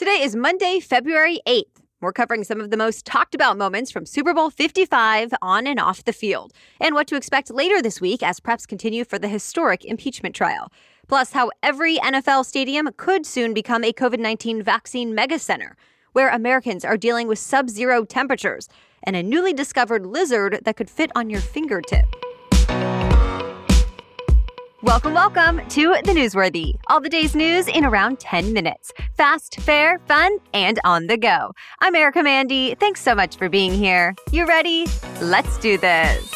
Today is Monday, February 8th. We're covering some of the most talked about moments from Super Bowl 55 on and off the field, and what to expect later this week as preps continue for the historic impeachment trial. Plus, how every NFL stadium could soon become a COVID-19 vaccine megacenter, where Americans are dealing with sub-zero temperatures, and a newly discovered lizard that could fit on your fingertip. Welcome to The Newsworthy. All the day's news in around 10 minutes. Fast, fair, fun, and on the go. I'm Erica Mandy. Thanks so much for being here. You ready? Let's do this.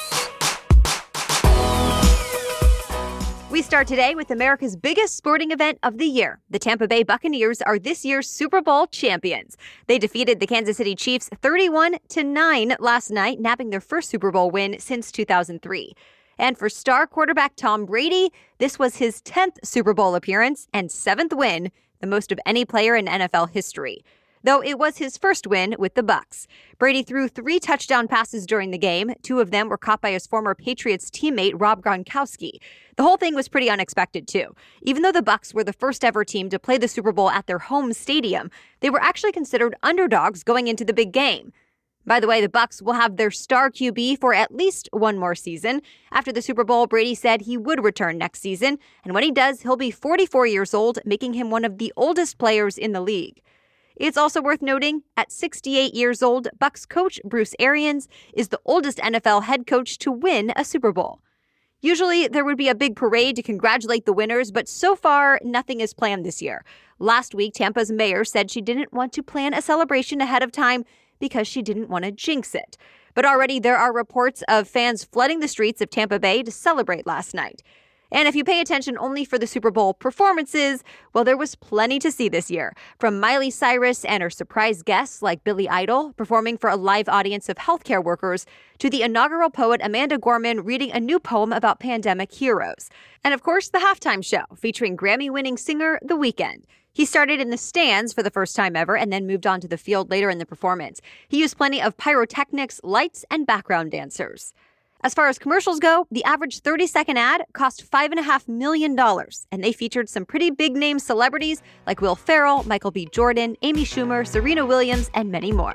We start today with America's biggest sporting event of the year. The Tampa Bay Buccaneers are this year's Super Bowl champions. They defeated the Kansas City Chiefs 31-9 last night, nabbing their first Super Bowl win since 2003. And for star quarterback Tom Brady, this was his 10th Super Bowl appearance and 7th win, the most of any player in NFL history. Though it was his first win with the Bucs. Brady threw 3 touchdown passes during the game. 2 of them were caught by his former Patriots teammate Rob Gronkowski. The whole thing was pretty unexpected, too. Even though the Bucs were the first ever team to play the Super Bowl at their home stadium, they were actually considered underdogs going into the big game. By the way, the Bucs will have their star QB for at least one more season. After the Super Bowl, Brady said he would return next season, and when he does, he'll be 44 years old, making him one of the oldest players in the league. It's also worth noting, at 68 years old, Bucs coach Bruce Arians is the oldest NFL head coach to win a Super Bowl. Usually, there would be a big parade to congratulate the winners, but so far, nothing is planned this year. Last week, Tampa's mayor said she didn't want to plan a celebration ahead of time because she didn't want to jinx it. But already there are reports of fans flooding the streets of Tampa Bay to celebrate last night. And if you pay attention only for the Super Bowl performances, well, there was plenty to see this year. From Miley Cyrus and her surprise guests like Billy Idol performing for a live audience of healthcare workers, to the inaugural poet Amanda Gorman reading a new poem about pandemic heroes. And of course, the halftime show featuring Grammy-winning singer The Weeknd. He started in the stands for the first time ever and then moved on to the field later in the performance. He used plenty of pyrotechnics, lights, and background dancers. As far as commercials go, the average 30-second ad cost $5.5 million, and they featured some pretty big-name celebrities like Will Ferrell, Michael B. Jordan, Amy Schumer, Serena Williams, and many more.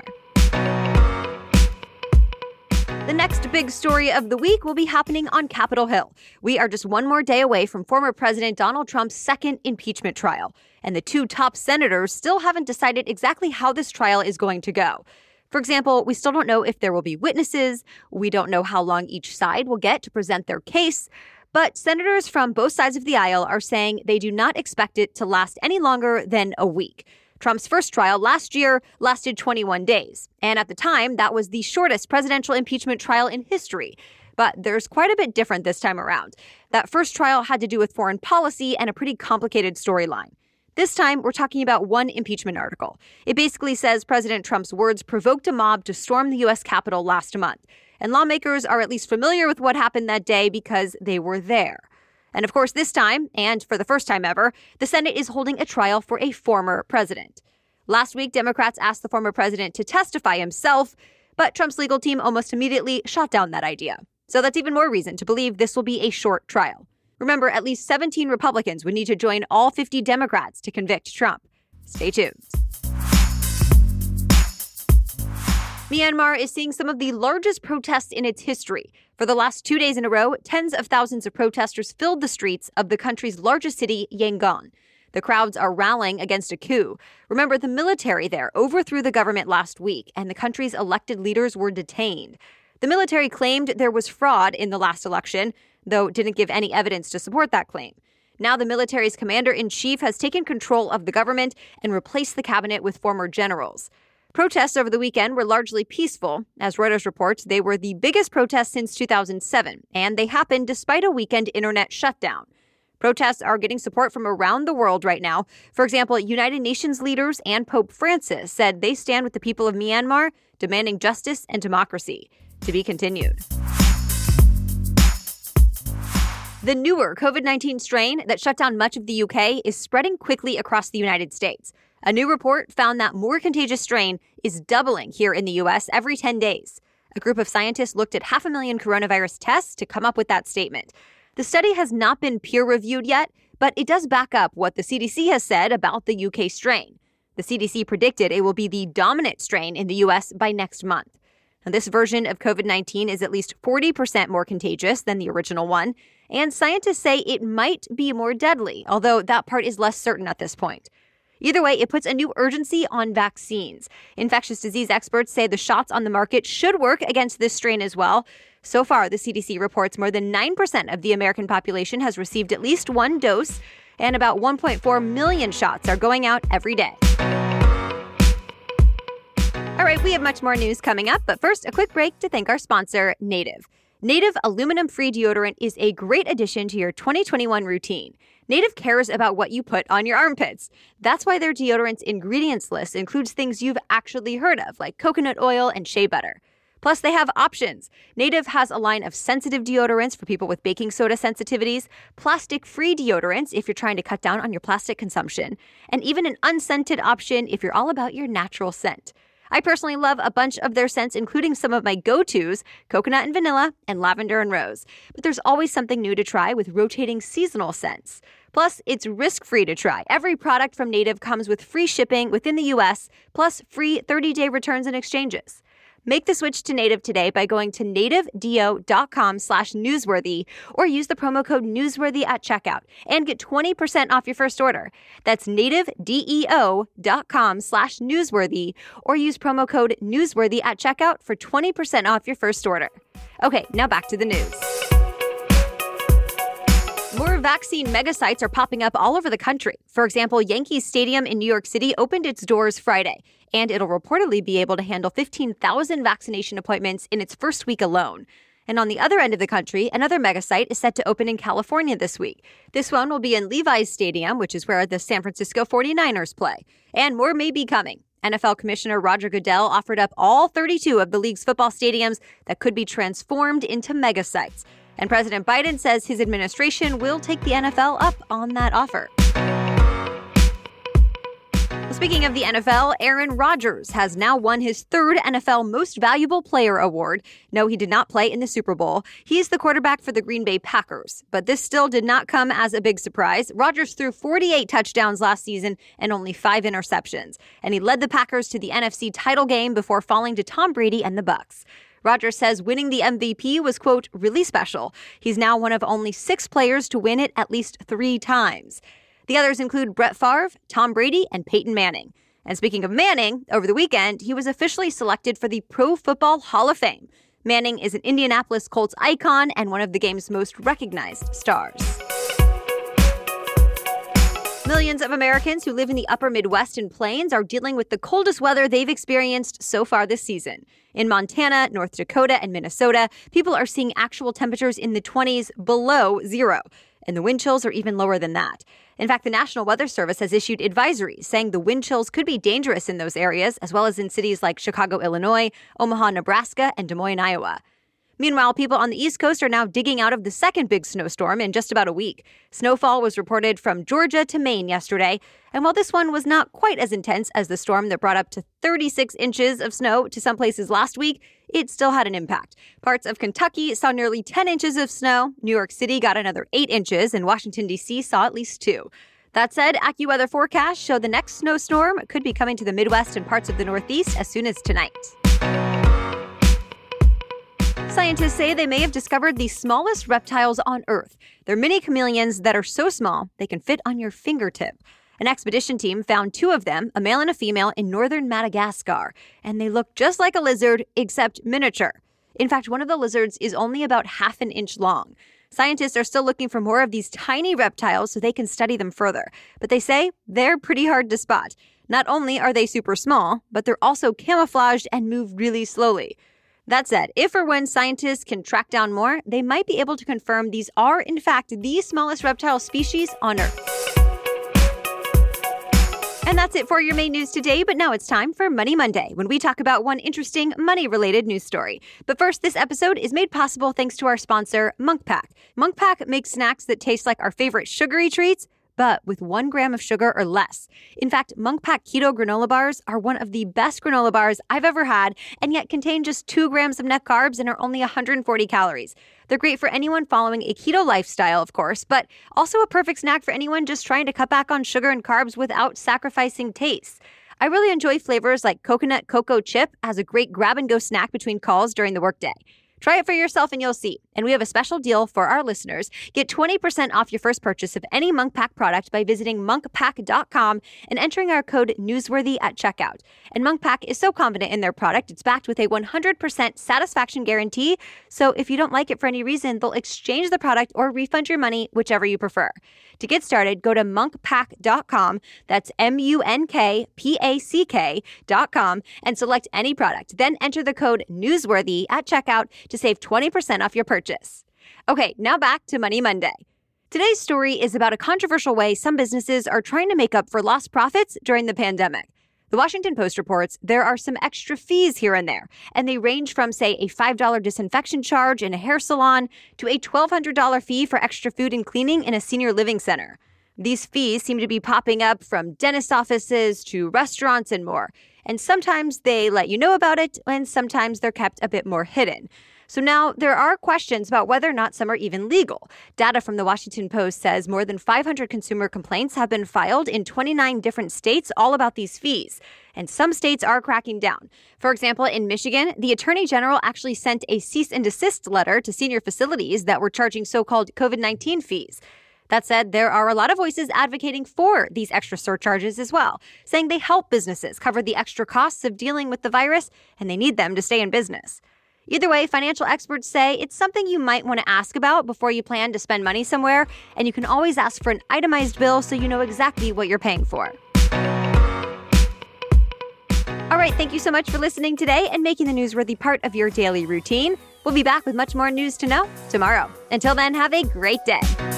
The next big story of the week will be happening on Capitol Hill. We are just one more day away from former President Donald Trump's second impeachment trial, and the 2 top senators still haven't decided exactly how this trial is going to go. For example, we still don't know if there will be witnesses, we don't know how long each side will get to present their case, but senators from both sides of the aisle are saying they do not expect it to last any longer than a week. Trump's first trial last year lasted 21 days, and at the time, that was the shortest presidential impeachment trial in history. But there's quite a bit different this time around. That first trial had to do with foreign policy and a pretty complicated storyline. This time, we're talking about one impeachment article. It basically says President Trump's words provoked a mob to storm the U.S. Capitol last month, and lawmakers are at least familiar with what happened that day because they were there. And of course, this time, and for the first time ever, the Senate is holding a trial for a former president. Last week, Democrats asked the former president to testify himself, but Trump's legal team almost immediately shot down that idea. So that's even more reason to believe this will be a short trial. Remember, at least 17 Republicans would need to join all 50 Democrats to convict Trump. Stay tuned. Myanmar is seeing some of the largest protests in its history. For the last 2 days in a row, tens of thousands of protesters filled the streets of the country's largest city, Yangon. The crowds are rallying against a coup. Remember, the military there overthrew the government last week, and the country's elected leaders were detained. The military claimed there was fraud in the last election, though didn't give any evidence to support that claim. Now the military's commander-in-chief has taken control of the government and replaced the cabinet with former generals. Protests over the weekend were largely peaceful. As Reuters reports, they were the biggest protests since 2007, and they happened despite a weekend internet shutdown. Protests are getting support from around the world right now. For example, United Nations leaders and Pope Francis said they stand with the people of Myanmar, demanding justice and democracy. To be continued. The newer COVID-19 strain that shut down much of the UK is spreading quickly across the United States. A new report found that more contagious strain is doubling here in the U.S. every 10 days. A group of scientists looked at 500,000 coronavirus tests to come up with that statement. The study has not been peer-reviewed yet, but it does back up what the CDC has said about the UK strain. The CDC predicted it will be the dominant strain in the U.S. by next month. Now, this version of COVID-19 is at least 40% more contagious than the original one, and scientists say it might be more deadly, although that part is less certain at this point. Either way, it puts a new urgency on vaccines. Infectious disease experts say the shots on the market should work against this strain as well. So far, the CDC reports more than 9% of the American population has received at least one dose, and about 1.4 million shots are going out every day. All right, we have much more news coming up, but first, a quick break to thank our sponsor, Native. Native aluminum-free deodorant is a great addition to your 2021 routine. Native cares about what you put on your armpits. That's why their deodorant's ingredients list includes things you've actually heard of, like coconut oil and shea butter. Plus, they have options. Native has a line of sensitive deodorants for people with baking soda sensitivities, plastic-free deodorants if you're trying to cut down on your plastic consumption, and even an unscented option if you're all about your natural scent. I personally love a bunch of their scents, including some of my go-tos, coconut and vanilla, and lavender and rose. But there's always something new to try with rotating seasonal scents. Plus, it's risk-free to try. Every product from Native comes with free shipping within the U.S., plus free 30-day returns and exchanges. Make the switch to Native today by going to nativedeo.com/newsworthy or use the promo code newsworthy at checkout and get 20% off your first order. That's nativedeo.com/newsworthy or use promo code newsworthy at checkout for 20% off your first order. Okay, now back to the news. More vaccine megasites are popping up all over the country. For example, Yankee Stadium in New York City opened its doors Friday, and it'll reportedly be able to handle 15,000 vaccination appointments in its first week alone. And on the other end of the country, another megasite is set to open in California this week. This one will be in Levi's Stadium, which is where the San Francisco 49ers play. And more may be coming. NFL Commissioner Roger Goodell offered up all 32 of the league's football stadiums that could be transformed into megasites. And President Biden says his administration will take the NFL up on that offer. Speaking of the NFL, Aaron Rodgers has now won his third NFL Most Valuable Player award. No, he did not play in the Super Bowl. He's the quarterback for the Green Bay Packers. But this still did not come as a big surprise. Rodgers threw 48 touchdowns last season and only 5 interceptions. And he led the Packers to the NFC title game before falling to Tom Brady and the Bucs. Rodgers says winning the MVP was, quote, really special. He's now one of only 6 players to win it at least 3 times. The others include Brett Favre, Tom Brady, and Peyton Manning. And speaking of Manning, over the weekend, he was officially selected for the Pro Football Hall of Fame. Manning is an Indianapolis Colts icon and one of the game's most recognized stars. Millions of Americans who live in the upper Midwest and Plains are dealing with the coldest weather they've experienced so far this season. In Montana, North Dakota, and Minnesota, people are seeing actual temperatures in the 20s below zero, and the wind chills are even lower than that. In fact, the National Weather Service has issued advisories saying the wind chills could be dangerous in those areas, as well as in cities like Chicago, Illinois, Omaha, Nebraska, and Des Moines, Iowa. Meanwhile, people on the East Coast are now digging out of the second big snowstorm in just about a week. Snowfall was reported from Georgia to Maine yesterday, and while this one was not quite as intense as the storm that brought up to 36 inches of snow to some places last week, it still had an impact. Parts of Kentucky saw nearly 10 inches of snow, New York City got another 8 inches, and Washington, D.C. saw at least 2. That said, AccuWeather forecasts show the next snowstorm could be coming to the Midwest and parts of the Northeast as soon as tonight. Scientists say they may have discovered the smallest reptiles on Earth. They're mini chameleons that are so small they can fit on your fingertip. An expedition team found 2 of them, a male and a female, in northern Madagascar, and they look just like a lizard, except miniature. In fact, one of the lizards is only about half an inch long. Scientists are still looking for more of these tiny reptiles so they can study them further, but they say they're pretty hard to spot. Not only are they super small, but they're also camouflaged and move really slowly. That said, if or when scientists can track down more, they might be able to confirm these are, in fact, the smallest reptile species on Earth. And that's it for your main news today, but now it's time for Money Monday, when we talk about one interesting money-related news story. But first, this episode is made possible thanks to our sponsor, Munk Pack. Munk Pack makes snacks that taste like our favorite sugary treats, but with 1 gram of sugar or less. In fact, Munk Pack Keto Granola Bars are one of the best granola bars I've ever had, and yet contain just 2 grams of net carbs and are only 140 calories. They're great for anyone following a keto lifestyle, of course, but also a perfect snack for anyone just trying to cut back on sugar and carbs without sacrificing taste. I really enjoy flavors like coconut cocoa chip as a great grab-and-go snack between calls during the workday. Try it for yourself and you'll see. And we have a special deal for our listeners. Get 20% off your first purchase of any Munk Pack product by visiting monkpack.com and entering our code newsworthy at checkout. And Munk Pack is so confident in their product, it's backed with a 100% satisfaction guarantee. So if you don't like it for any reason, they'll exchange the product or refund your money, whichever you prefer. To get started, go to monkpack.com. That's monkpack.com and select any product. Then enter the code newsworthy at checkout to save 20% off your purchase. Okay, now back to Money Monday. Today's story is about a controversial way some businesses are trying to make up for lost profits during the pandemic. The Washington Post reports there are some extra fees here and there, and they range from, say, a $5 disinfection charge in a hair salon to a $1,200 fee for extra food and cleaning in a senior living center. These fees seem to be popping up from dentist offices to restaurants and more. And sometimes they let you know about it, and sometimes they're kept a bit more hidden. So now there are questions about whether or not some are even legal. Data from the Washington Post says more than 500 consumer complaints have been filed in 29 different states all about these fees. And some states are cracking down. For example, in Michigan, the Attorney General actually sent a cease and desist letter to senior facilities that were charging so-called COVID-19 fees. That said, there are a lot of voices advocating for these extra surcharges as well, saying they help businesses cover the extra costs of dealing with the virus and they need them to stay in business. Either way, financial experts say it's something you might want to ask about before you plan to spend money somewhere, and you can always ask for an itemized bill so you know exactly what you're paying for. All right, thank you so much for listening today and making the newsworthy part of your daily routine. We'll be back with much more news to know tomorrow. Until then, have a great day.